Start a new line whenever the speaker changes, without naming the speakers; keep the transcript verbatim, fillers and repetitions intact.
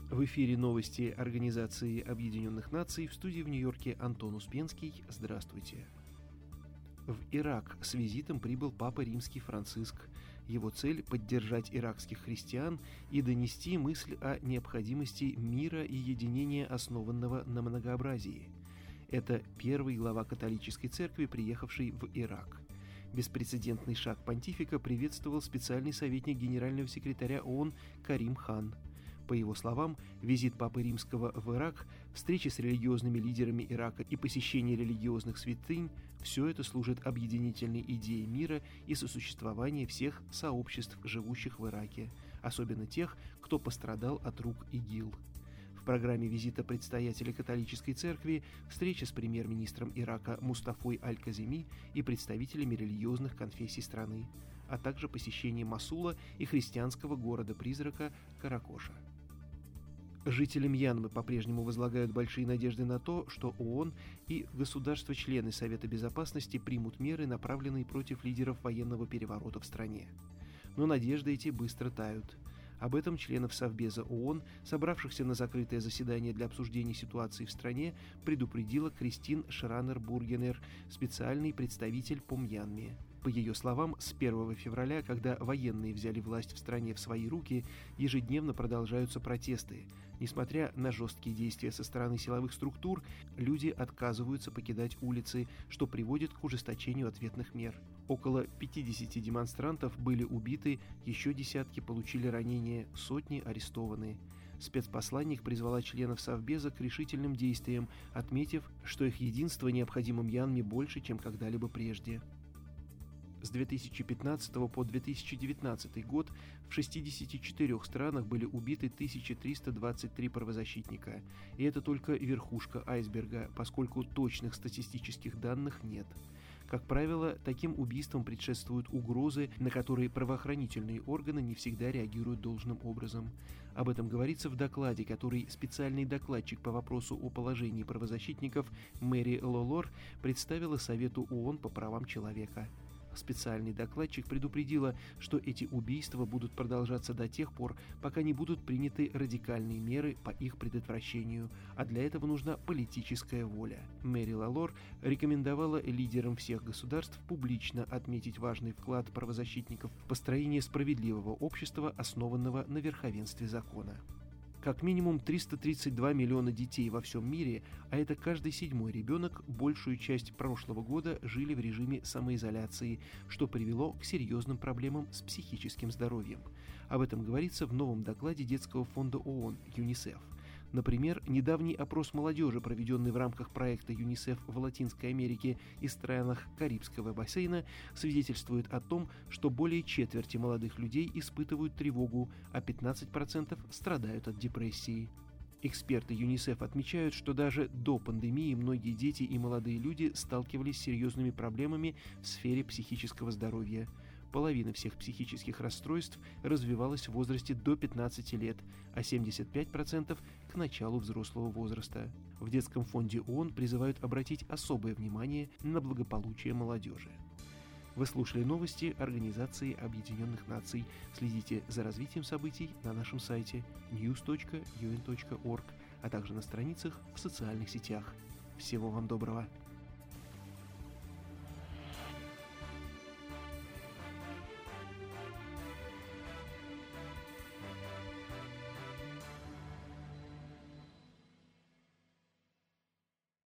В эфире новости Организации Объединенных Наций, в студии в Нью-Йорке Антон Успенский. Здравствуйте. В Ирак с визитом прибыл Папа Римский Франциск. Его цель – поддержать иракских христиан и донести мысль о необходимости мира и единения, основанного на многообразии. Это первый глава католической церкви, приехавший в Ирак. Беспрецедентный шаг понтифика приветствовал специальный советник генерального секретаря ООН Карим Хан. По его словам, визит Папы Римского в Ирак, встречи с религиозными лидерами Ирака и посещение религиозных святынь – все это служит объединительной идее мира и сосуществования всех сообществ, живущих в Ираке, особенно тех, кто пострадал от рук ИГИЛ. В программе визита предстоятеля католической церкви встреча с премьер-министром Ирака Мустафой Аль-Каземи и представителями религиозных конфессий страны, а также посещение Мосула и христианского города-призрака Каракоша. Жители Мьянмы по-прежнему возлагают большие надежды на то, что ООН и государства-члены Совета Безопасности примут меры, направленные против лидеров военного переворота в стране. Но надежды эти быстро тают. Об этом членов Совбеза ООН, собравшихся на закрытое заседание для обсуждения ситуации в стране, предупредила Кристин Шранер-Бургенер, специальный представитель по Мьянме. По ее словам, с первого февраля, когда военные взяли власть в стране в свои руки, ежедневно продолжаются протесты. Несмотря на жесткие действия со стороны силовых структур, люди отказываются покидать улицы, что приводит к ужесточению ответных мер. Около пятидесяти демонстрантов были убиты, еще десятки получили ранения, сотни арестованы. Спецпосланник призвала членов Совбеза к решительным действиям, отметив, что их единство необходимо Мьянме больше, чем когда-либо прежде. С две тысячи пятнадцатого по две тысячи девятнадцатый год в шестидесяти четырёх странах были убиты тысяча триста двадцать три правозащитника. И это только верхушка айсберга, поскольку точных статистических данных нет. Как правило, таким убийствам предшествуют угрозы, на которые правоохранительные органы не всегда реагируют должным образом. Об этом говорится в докладе, который специальный докладчик по вопросу о положении правозащитников Мэри Лолор представила Совету ООН по правам человека. Специальный докладчик предупредила, что эти убийства будут продолжаться до тех пор, пока не будут приняты радикальные меры по их предотвращению, а для этого нужна политическая воля. Мэри Лолор рекомендовала лидерам всех государств публично отметить важный вклад правозащитников в построение справедливого общества, основанного на верховенстве закона. Как минимум триста тридцать два миллиона детей во всем мире, а это каждый седьмой ребенок, большую часть прошлого года жили в режиме самоизоляции, что привело к серьезным проблемам с психическим здоровьем. Об этом говорится в новом докладе Детского фонда ООН ЮНИСЕФ. Например, недавний опрос молодежи, проведенный в рамках проекта ЮНИСЕФ в Латинской Америке и странах Карибского бассейна, свидетельствует о том, что более четверти молодых людей испытывают тревогу, а пятнадцать процентов страдают от депрессии. Эксперты ЮНИСЕФ отмечают, что даже до пандемии многие дети и молодые люди сталкивались с серьезными проблемами в сфере психического здоровья. Половина всех психических расстройств развивалась в возрасте до пятнадцати лет, а семьдесят пять процентов к началу взрослого возраста. В Детском фонде ООН призывают обратить особое внимание на благополучие молодежи. Вы слушали новости Организации Объединенных Наций. Следите за развитием событий на нашем сайте ньюс точка ю эн точка орг, а также на страницах в социальных сетях. Всего вам доброго!